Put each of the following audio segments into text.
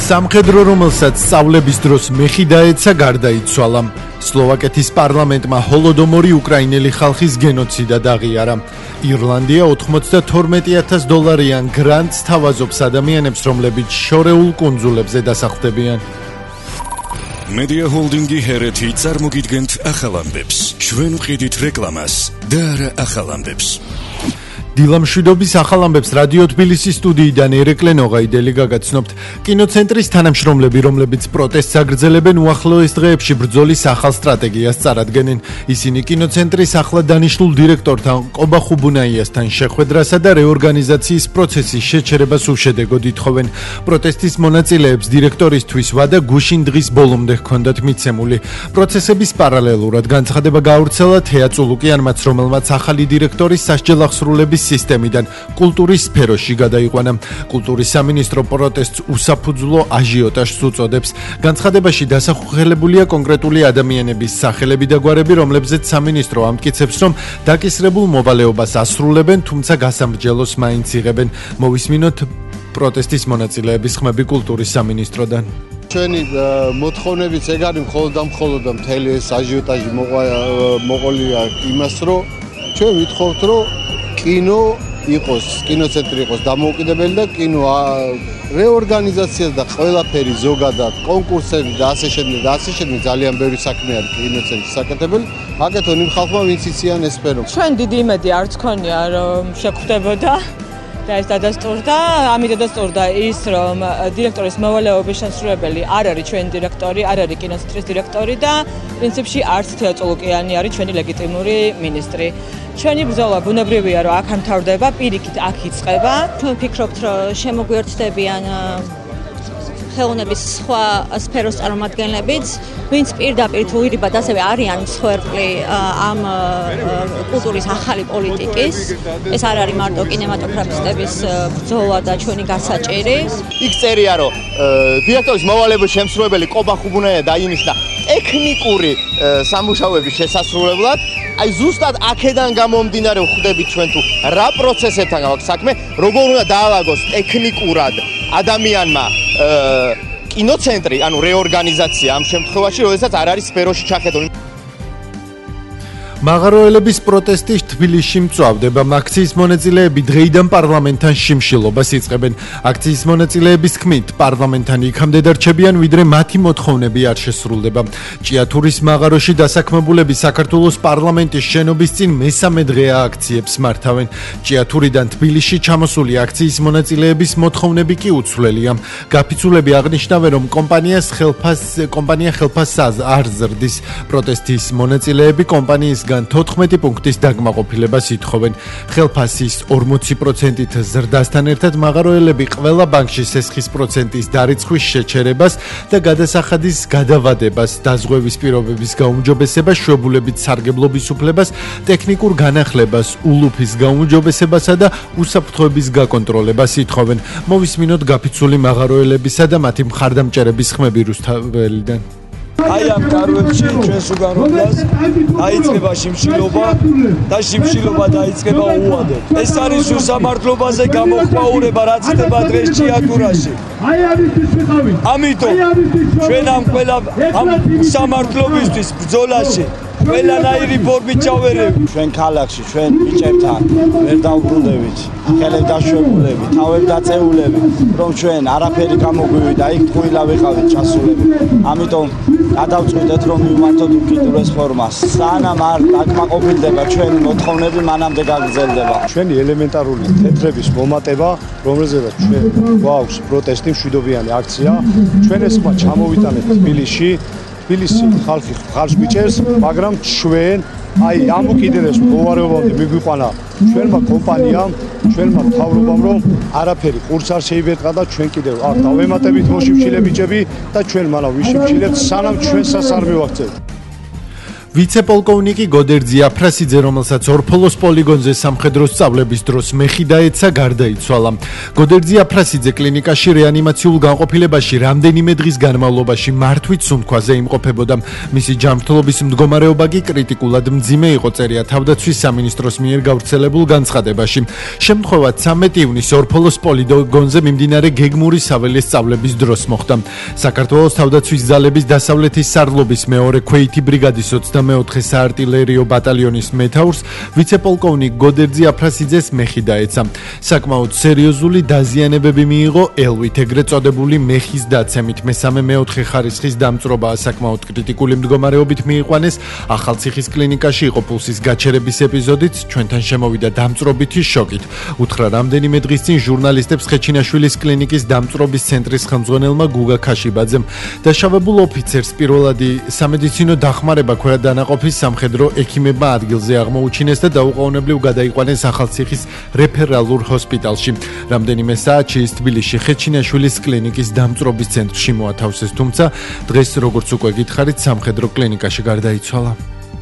სამხედრო, რომელსაც სწავლების დროს მეხი დაეცა, გარდაიცვალა. სლოვაკეთის პარლამენტმა ჰოლოდომორი უკრაინელი ხალხის გენოციდად აღიარა. ირლანდია $92,000 გრანტს თავაზობს ადამიანებს, რომლებიც შორეულ კუნძულებზე დასახლდებიან. Media Holdingi Hereti წარმოგიდგენთ ახალ ამბებს. ჩვენ ვყიდით რეკლამას და არა ახალ ამბებს. დილამშვიდობის ახალ ამბებს რადიო თბილისის სტუდიიდან ერეკლე ნოღაიდელი გაგაცნობთ. კინოცენტრის თანამშრომლები, რომლებიც პროტესტს აგრძელებენ, უახლოეს დღეებში ბრძოლის ახალ სტრატეგიას წარადგენენ. ისინი კინოცენტრის ახლად დანიშნულ დირექტორთან ყობა ხუბუნაიასთან შეხვედრასა და რეორგანიზაციის პროცესის შეჩერებას უშედეგოდ ითხოვენ. პროტესტის მონაწილეებს დირექტორისთვის ვადა გუშინ დღის ბოლომდე ჰქონდათ მიცემული. პროცესების პარალელურად განცხადება გაავრცელა თეა წულუკიანმაც, რომელმაც ახალი დირექტორის სასჯელ აღსრულების სისტემიდან კულტურის სფეროში გადაიყვანა. კულტურის სამინისტრო პროტესტს უსაფუძვლო აჟიოტაჟს უწოდებს. განცხადებაში დასახელებულია კონკრეტული ადამიანების სახელები და გვარები, რომლებზეც სამინისტრო ამტკიცებს, რომ დაკისრებულ მოვალეობას ასრულებენ, თუმცა გასამრჯელოს მაინც იღებენ. მოვისმინოთ პროტესტის მონაწილეების ხმები კულტურის სამინისტროდან. ჩვენი მოთხოვნებიც ეგ არის მხოლოდ და მთელი ეს აჟიოტაჟი მოყოლია იმას, რომ ჩვენ ვითხოვთ, რომ კინოცენტრი იყოს დამოუკიდებელი და კინო რეორგანიზაცია და ყველაფერი ზოგადად კონკურსები და ასე შემდეგ ძალიან ბევრი საქმე არის კინოცენტრის საკეთებელი. აკეთონ იმ ხალხმა, ვინც იციან ეს სფერო. ჩვენ დიდი იმედი არც ქონია, რომ შეგვხვდებოდა და ეს დადასტურდა, ამით დადასტურდა ის, რომ დირექტორის მოვალეობის შესრულებელი არ არის ჩვენი დირექტორი, არ არის კინოცენტრის დირექტორი და პრინციპში არც თეა წულუკიანი არის ჩვენი ლეგიტიმური მინისტრი. ჩვენი ბრძოლა ბუნებრივია, რომ აქ ამთავრდება, პირიქით აქ იწყება. ჩვენ ვფიქრობთ, რომ შემოგვიერთდებიან ხელოვნების სხვა სფეროს წარმომადგენლებიც, ვინც პირდაპირ თუ ირიბად ასევე არიან მსხვერპლი ამ კულტურის ახალი პოლიტიკის. ეს არ არის მარტო კინემატოგრაფისტების ბრძოლა და ჩვენი გასაჭირი. იქ წერია, რომ დირექტორის მოვალეობის შემსრულებელი ყობა ხუბუნაია დაინიშნა ტექნიკური სამუშაოების შესასრულებლად. აი ზუსტად აქედან გამომდინარე ვხვდებით ჩვენ თუ რა პროცესებთან გაქვს საქმე, როგორ უნდა დაალაგოს ტექნიკურად ადამიანმა კინოცენტრი, ანუ რეორგანიზაცია ამ შემთხვევაში, როდესაც არ არის სფეროში ჩახედული. მაღაროელების პროტესტი თბილისში მწვავდება. აქციის მონაწილეები დღეიდან პარლამენტთან შიმშილობას იწყებენ. აქციის მონაწილეების თქმით, პარლამენტთან იქამდე დარჩებიან, ვიდრე მათი მოთხოვნები არ შესრულდება. ჭიათურის მაღაროში დასაქმებულები საქართველოს პარლამენტის შენობის წინ მესამე დღეა აქციებს მართავენ. ჭიათურიდან თბილისში ჩამოსული აქციის მონაწილეების მოთხოვნები კი უცვლელია. გაფიცულები აღნიშნავენ, რომ კომპანია ხელფასს არ ზრდის. პროტესტის მონაწილეები კომპანიის 14 პუნქტის დაგმაყოფილებას ითხოვენ. ხელფასის 40%-ით ზრდასთან ერთად მაღაროელები ყველა ბანკში სესხის პროცენტის დარიცხვის შეჩერებას და გადასახადის გადავადებას, დაზღვევის პირობების გაუმჯობესებას, შვებულებით სარგებლობის უფლებას, ტექნიკურ განახლებას, ულუფის გაუმჯობესებასა და უსაფრთხოების გაკონტროლებას ითხოვენ. მოვისმინოთ გაფიცული მაღაროელებისა და მათი მხარდამჭერების ხმები რუსთაველიდან. აი ამ კარვებში ჩვენს უგანობას დაიწყება შიმშილობა და შიმშილობა დაიწყება უადად. ეს არის უსამართლობაზე გამოხმაურება, რაც ხდება დღეს ჭიათურაში. ამიტომ ჩვენ ამ სამართლობისთვის ბრძოლაში ყველანაირი ფორმით ჩავერევით. ჩვენ ქალაქში, ჩვენ ბიჭებთან ვერ დავბრუნდებით, ხელებ დაშვებულები, თავებ დაწეულები, რომ ჩვენ არაფერი გამოგვივიდა, იქ ტყუილა ვიყავით ჩასულები. ამიტომ გადავწყვიტეთ, რომ მივმართოთ უკიდურეს ფორმას. სანამ არ დაკმაყოფილდება ჩვენი მოთხოვნები, მანამდე გაგრძელდება. ჩვენი ელემენტარული თეთრების მომატება, რომელზედაც ჩვენ გვაქვს პროტესტი, მშვიდობიანი აქცია, ჩვენ ეს ხმა ჩამოვიტანეთ თბილისში. თბილისი ხალხი ხარს მიჭერს, მაგრამ ჩვენ აი ამ უკიდურეს მდგომარეობამდე მიგვიყვანა ჩვენმა კომპანიამ, ჩვენმა მთავრობამ, რომ არაფერი ყურს არ შეიბეთყა და ჩვენ კიდევ აქ დავემატებით მოშიმშილე ბიჭები და ჩვენ მანავ ვიშიმშილებთ, სანამ ჩვენ სასარგებლო ვაქცევთ. ვიცე-პოლკოვნიკი გოდერძი აფრასიძე, რომელსაც ორფოლოს პოლიგონზე სამხედრო სწავლების დროს მეხი დაეცა, გარდაიცვალა. გოდერძი აფრასიძე კლინიკაში რეანიმაციულ განყოფილებაში რამდენიმე დღის განმავლობაში მართვით სუნთქვაზე იმყოფებოდა. მისი ჯანმრთელობის მდგომარეობა კი კრიტიკულად მძიმე იყო, წერია თავდაცვის სამინისტროს მიერ გავრცელებულ განცხადებაში. შემთხვევა 13 ივნისს ორფოლოს პოლიგონზე მიმდინარე გეგმური საველე სწავლების დროს მოხდა. საქართველოს თავდაცვის ძალების დასავლეთის სარდლობის მეორე ქვეითი ბრიგადის 24 საარტილერიო ბატალიონის მეთაურს ვიცე-პოლკოვნიკ გოდერძი აფრასიძეს მეხი დაეცა. საკმაოდ სერიოზული დაზიანებები მიიღო ელვით, ეგრეთ წოდებული მეხის დაცემით. მესამე-მეოთხე ხარისხის დამწვრობაა, საკმაოდ კრიტიკული მდგომარეობით მიიყვანეს ახალციხის კლინიკაში იყო პულსის გაჩერების ეპიზოდით, ჩვენთან შემოვიდა დამწვრობითი შოკით. უთხრა რამდენიმე დღის წინ ჟურნალისტებს ხეჩინაშვილის კლინიკის დამწვრობის ცენტრის ხელმძღვანელმა გუგა ქაშიბაძემ. დაშავებულ ოფიცერს პირველადი სამედიცინო დახმარება ქვედანაყოფის სამხედრო ექიმებმა ადგილზე აღმოუჩინეს და დაუყოვნებლივ გადაიყვანეს ახალციხის რეფერალურ ჰოსპიტალში. რამდენიმე საათში ის თბილისში ხეჩინაშვილის კლინიკის დამწვრობის ცენტრში მოათავსეს, თუმცა დღეს, როგორც უკვე გითხარით, სამხედრო კლინიკაში გარდაიცვალა.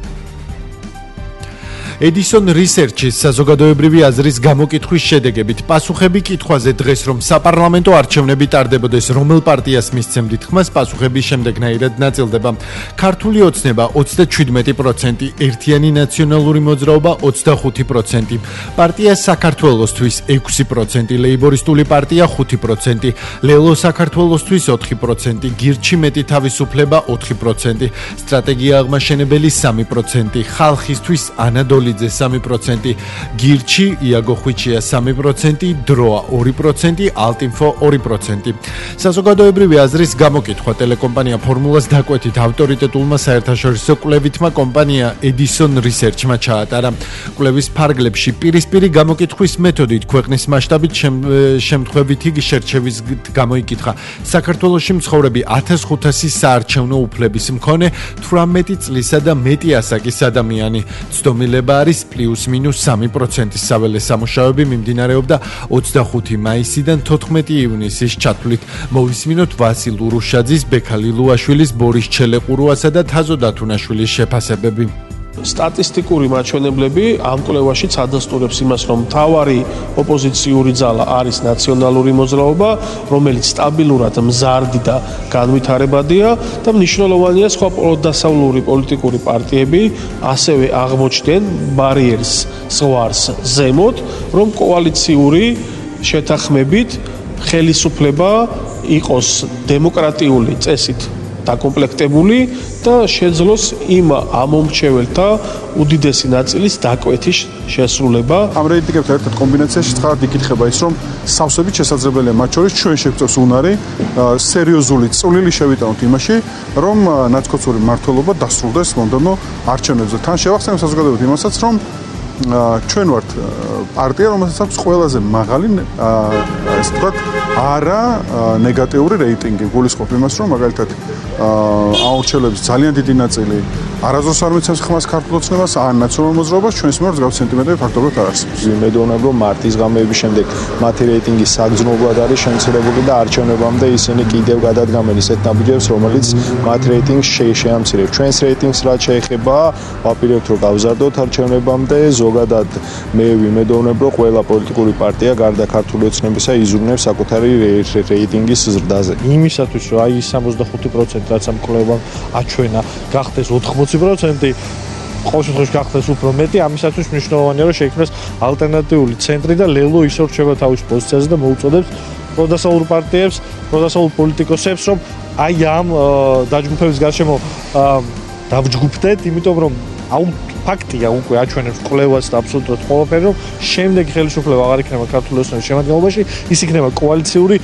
Edison Research-ის საზოგადოებრივი აზრის გამოკითხვის შედეგებით პასუხები კითხვაზე დღეს რომ საპარლამენტო არჩევნები ტარდებოდეს, რომელ პარტიას მისცემდით ხმას, პასუხები შემდეგნაირად ნაწილდება. ქართული ოცნება 37%, ერთიანი ნაციონალური მოძრაობა 25%, პარტია საქართველოსთვის 6%, ლეიბორისტული პარტია 5%, ლელო საქართველოსთვის 4%, გირჩი მეტი თავისუფლება 4%, სტრატეგია აღმაშენებელი 3%, ხალხისთვის ანადოლი 3%, გირჩი იაგო ხვიჩია 3%, დროა 2%, ალტინფო 2%. საზოგადოებრივი აზრის გამოკითხვა ტელეკომპანია ფორმულას დაკვეთით ავტორიტეტულმა საერთაშორისო კვლევითმა კომპანია Edison Research-მა ჩაატარა. კვლევის ფარგლებში პირისპირი გამოკითხვის მეთოდით ქვეყნის მასშტაბით შემთხვევითი შერჩევის გამოიკითხა. საქართველოში მცხოვრები 1500 საარჩევნო უფლების მქონე 18 წლისა და მეტი ასაკის ადამიანი. ცდომილება არის +-3% საველე სამუშაოები მიმდინარეობდა 25 მაისიდან 14 ივნისის ჩათვლით. მოვისმინოთ ვასილ ურუშაძის, ბექალი ლუაშვილის, ბორის ჩელეყურუასა და თაზო დათუნაშვილის შეფასებები. სტატისტიკური მაჩვენებლები ამ კვლევაშიც ადასტურებს იმას, რომ მთავარი ოპოზიციური ძალა არის ნაციონალური მოძრაობა, რომელიც სტაბილურად მზარდი და განვითარებადია და მნიშვნელოვანია სხვა პროდასავლური პოლიტიკური პარტიები ასევე აღმოჩნდნენ ბარიერს ზღვარს ზემოთ, რომ კოალიციური შეთანხმებით ხელისუფლება იყოს დემოკრატიული წესით დაკომპლექტებული და შეძლოს იმ ამომრჩეველთა უდიდესი ნაწილის დაკვეთის შესრულება. ამ რეიტინგებთან ერთად კომბინაციაში ცხადად იკითხება ის, რომ სავსებით შესაძლებელია მათ შორის ჩვენ შეგვწევს უნარი სერიოზული წვლილი შევიტანოთ იმაში, რომ ნაცკოცური მმართველობა დასრულდეს მომდევნო არჩევნებზე. თან შევახსენებ საზოგადოებრივ იმასაც, რომ ჩვენ ვართ პარტია, რომელსაც აქვს ყველაზე მაღალი ესე ვთქვათ, არა ნეგატიური რეიტინგი. გულისხმობ იმას, რომ მაგალითად აურჩევლების ძალიან დიდი ნაწილი არასდროს არ მიცემს ხმას ქართულ ოცნებას ან ნაციონალურ მოძრაობას, ჩვენს მიერ მსგავსი სენტიმენტები ფაქტობრივად არ არსებობს. მედოვნებ, რომ მარტის ღამეების შემდეგ მათი რეიტინგი საგრძნობლად არის შემცირებული და არჩევნებამდე ისინი კიდევ გადადგამენ ისეთ ნაბიჯებს, რომელიც მათ რეიტინგს შეამცირებს. ჩვენს რეიტინგს რაც შეეხება, ვაპირებთ, რომ გავზარდოთ არჩევნებამდე. ზოგადად მე ვიმედოვნებ, რომ ყველა პოლიტიკური პარტია გარდა ქართული ოცნებისა იზრუნებს საკუთარი რეიტინგის ზრდაზე. იმისათვის, რომ აი 65% რაც ამ კვლევამ აჩვენა, გახდეს 80%, ყოველ შემთხვევაში გახდეს უფრო მეტი, ამისათვის მნიშვნელოვანია, რომ შეიქმნას ალტერნატიული ცენტრი და ლელო ისევ რჩება თავის პოზიციაზე და მოუწოდებს პროდასავლურ პარტიებს, პროდასავლურ პოლიტიკოსებს, რომ აი ამ დაჯგუფების გარშემო დავჯგუფდეთ, იმიტომ რომ ფაქტია უკვე აჩვენებს კვლევას და აბსოლუტურად ყველაფერი, რომ შემდეგი ხელისუფლება აღარ იქნება ქართული ოცნების შემადგენლობაში, ის იქნება კოალიციური.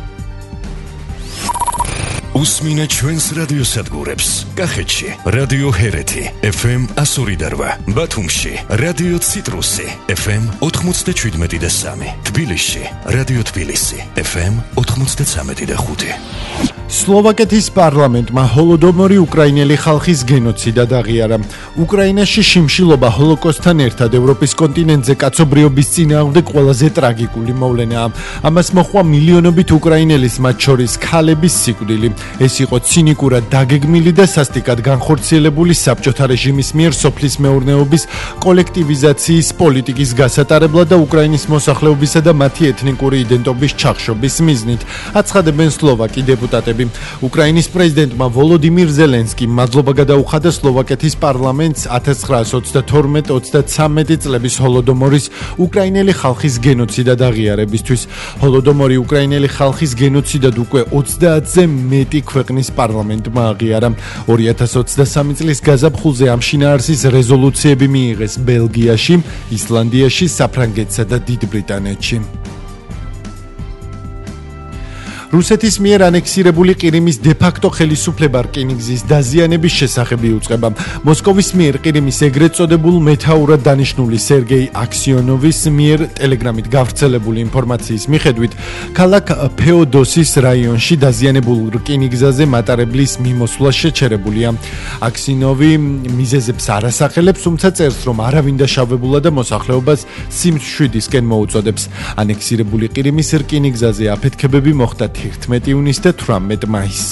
უსმინე ჩვენს რადიოსადგურებს. კახეთში რადიო ჰერეთი FM 102.8, ბათუმში რადიო ციტრუსი FM 97.3, თბილისში რადიო თბილისი FM 93.5. სლოვაკეთის პარლამენტმა ჰოლოდომორი უკრაინელი ხალხის გენოციდად აღიარა. უკრაინაში შიმშილობა ჰოლოკოსტთან ერთად ევროპის კონტინენტზე კაცობრიობის წინააღმდეგ ყველაზე ტრაგიკული მოვლენაა. ამას მოჰყვა მილიონობით უკრაინელის, მათ შორის ქალების სიკვდილი. ეს იყო ცინიკურად დაგეგმილი და სასტიკად განხორციელებული საბჭოთა რეჟიმის მიერ სოფლის მეურნეობის კოლექტივიზაციის პოლიტიკის გასატარებლად და უკრაინის მოსახლეობისა და მათი ეთნიკური იდენტობის ჩახშობის მიზნით, აცხადებენ სლოვაკი დეპუტატები. უკრაინის პრეზიდენტმა ვოლოდიმირ ზელენსკიმ მადლობა გადაუხადა სლოვაკეთის პარლამენტს 1922-23 წლების ჰოლოდომორის უკრაინელი ხალხის გენოციდად აღიარებისთვის. ჰოლოდომორი უკრაინელი ხალხის გენოციდად უკვე 30-ზე მეტი ქვეყნის პარლამენტმა აღიარა. 2023 წლის გაზაფხულზე ამ შინაარსის რეზოლუციები მიიღეს ბელგიაში, ისლანდიაში, საფრანგეთსა და დიდ ბრიტანეთში. რუსეთის მიერ ანექსირებული ყირიმის დე-ფაქტო ხელისუფლება რკინიგზის დაზიანების შესახებ იუწყება. მოსკოვის მიერ ყირიმის ეგრეთ წოდებულ მეთაურად დანიშნული სერგეი აქსიონოვის მიერ ტელეგრამით გავრცელებული ინფორმაციის მიხედვით, ქალაქ ფეოდოსის რაიონში დაზიანებულ რკინიგზაზე მატარებლის მიმოსვლა შეჩერებულია. აქსიონოვი მიზეზებს არ ასახელებს, თუმცა წერს, რომ არავინ დაშავებულა და მოსახლეობას სიმშვიდისკენ მოუწოდებს. ანექსირებული ყირიმის რკინიგზაზე აფეთქებები მოხდა 11 ივნისს და 18 მაისს.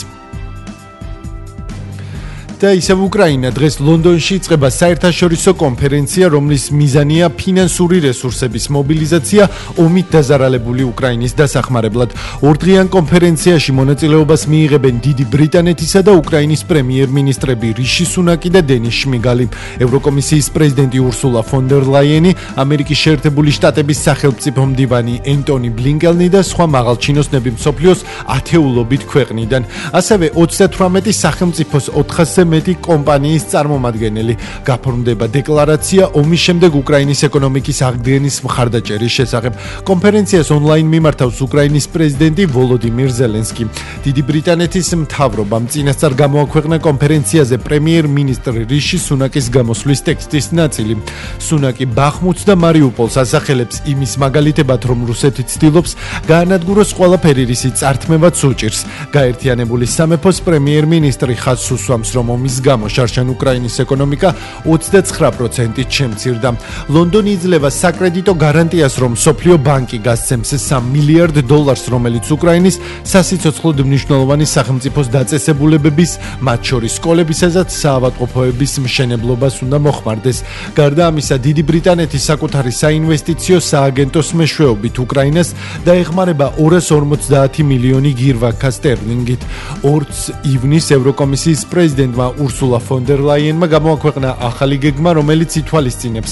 და ისევ უკრაინა დღეს ლონდონში იწყება საერთაშორისო კონფერენცია, რომლის მიზანია ფინანსური რესურსების მობილიზაცია ომით დაზარალებული უკრაინის დასახმარებლად. ორდღიან კონფერენციაში მონაწილეობას მიიღებენ დიდი ბრიტანეთისა და უკრაინის პრემიერ-მინისტრები რიში სუნაკი და დენის შმიგალი, ევროკომისიის პრეზიდენტი ურსულა ფონ დერ ლაიენი, ამერიკის შეერთებული შტატების სახელმწიფო მდივანი ენტონი ბლინკენი და სხვა მაღალჩინოსნები მსოფლიოს ათეულობით ქვეყნიდან. ასევე 38 სახელმწიფოს 400 მეტი კომპანიის წარმომადგენელი. გაფორმდება დეკლარაცია ომის შემდეგ უკრაინის ეკონომიკის აღდგენის მხარდაჭერის შესახებ. კონფერენციას ონლაინ მიმართავს უკრაინის პრეზიდენტი ვოლოდიმირ ზელენსკი. დიდი ბრიტანეთის მთავრობამ წინასწარ გამოაქვეყნა კონფერენციაზე პრემიერ-მინისტრ რიში სუნაკის გამოსვლის ტექსტის ნაწილი. სუნაკი ბახმუტს და მარიუპოლს ასახელებს იმის მაგალითებად, რომ რუსეთი ცდილობს გაანადგუროს ყველაფერი, რისი წართმევაც უჭირს. გაერთიანებული სამეფოს პრემიერ-მინისტრი ხაზს უსვამს, რომ ომის გამო შარშან უკრაინის ეკონომიკა 29%-ით შემცირდა. ლონდონი იძლევა საკრედიტო გარანტიას, რომ მსოფლიო ბანკი გასცემს $3 მილიარდ, რომელიც უკრაინის სასიცოცხლოდ მნიშვნელოვანი სახელმწიფოს დაწესებულებების, მათ შორის სკოლებისასაც საავადმყოფოების მშენებლობას უნდა მოხმარდეს. გარდა ამისა, დიდი ბრიტანეთის საკუთარი საინვესტიციო სააგენტოს მეშვეობით უკრაინას დაეხმარება 250 მილიონი გირვანკა სტერლინგით. 2 ივნისს ევროკომისიის პრეზიდენტმა ურსულა ფონ დერ ლაიენმა გამოაქვეყნა ახალი გეგმა, რომელიც ითვალისწინებს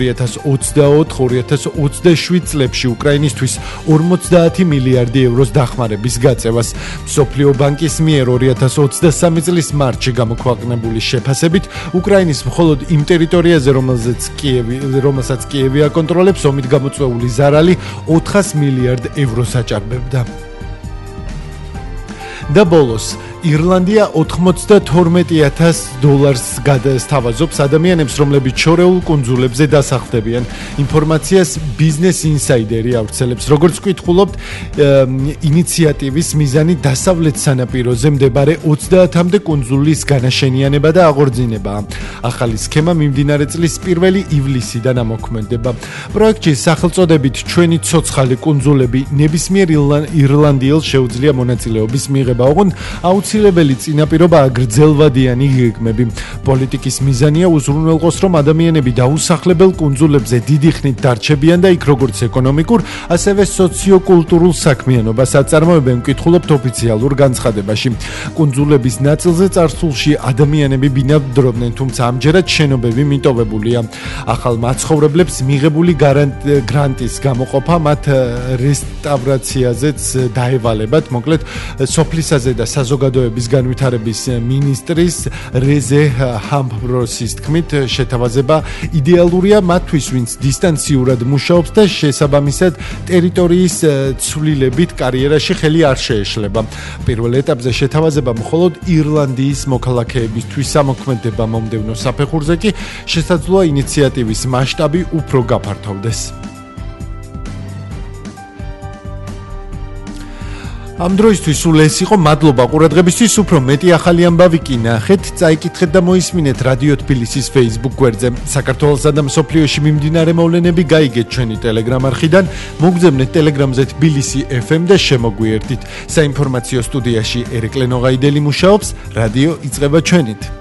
2024-2027 წლებში უკრაინისთვის 50 მილიარდი ევროს დახმარების გაწევას. მსოფლიო ბანკის მიერ 2023 წლის მარტში გამოქვეყნებული შეფასებით, უკრაინის მხოლოდ იმ ტერიტორიაზე, რომელსაც კიევი აკონტროლებს, ომით გამოწვეული ზარალი 400 მილიარდ ევროს აჭარბებდა. და ბოლოს ირლანდია $92,000 გადასთავაზობს ადამიანებს, რომლებიც შორეულ კუნძულებზე დასახლდებიან. ინფორმაციას Business Insider-ი ავრცელებს. როგორც ვკითხულობთ, ინიციატივის მიზანი დასავლეთ სანაპიროზე მდებარე 30-მდე კუნძულის განაშენიანება და აღორძინებაა. ახალი სქემა მიმდინარე წლის 1 ივლისიდან ამოქმედება. პროექტში სახელწოდებით ჩვენი ცოცხალი კუნძულები ნებისმიერ ირლანდიელს შეუძლია მონაწილეობის მიღება, ოღონდ აუცილებელი წინაპირობაა გრძელვადიანი გეგმები. პოლიტიკის მიზანია უზრუნველყოს, რომ ადამიანები დაუსახლებელ კუნძულებზე დიდი ხნით დარჩებიან და იქ როგორც ეკონომიკურ, ასევე სოციოკულტურულ საქმიანობას აწარმოებენ, ვკითხულობთ ოფიციალურ განცხადებაში. კუნძულების ნაწილზე წარსულში ადამიანები ბინადრობდნენ, თუმცა ამჯერად შენობები მიტოვებულია. ახალ მაცხოვრებლებს მიღებული გრანტის გამოყოფა მათ რესტავრაციაზეც დაევალებათ. მოკლედ, სოფლისაზე და საზოგადოების განვითარების მინისტრის რეზე ჰამბროსის თქმით, შეთავაზება იდეალურია მათთვის, ვინც დისტანციურად მუშაობს და შესაბამისად ტერიტორიის ცვლილებით კარიერაში ხელი არ შეეშლება. პირველ ეტაპზე შეთავაზება მხოლოდ ირლანდიის მოქალაქეებისთვის ამოქმედება, მომდევნო საფეხურზე კი შესაძლოა ინიციატივის მასშტაბი უფრო გაფართოვდეს. ამ დროისთვის სულ ეს იყო, მადლობა ყურადღებისთვის, უფრო მეტი ახალი ამბავი კი ნახეთ, წაიკითხეთ და მოისმინეთ რადიო თბილისის Facebook გვერდზე. საქართველოსა და მსოფლიოში მიმდინარე მოვლენები გაიგეთ ჩვენი Telegram არხიდან, მოგძებნეთ Telegram-ზე თბილისი FM და შემოგვიერთდით. საინფორმაციო სტუდიაში ერეკლე ნოღაიდელი მუშაობს, რადიო იწყება ჩვენით.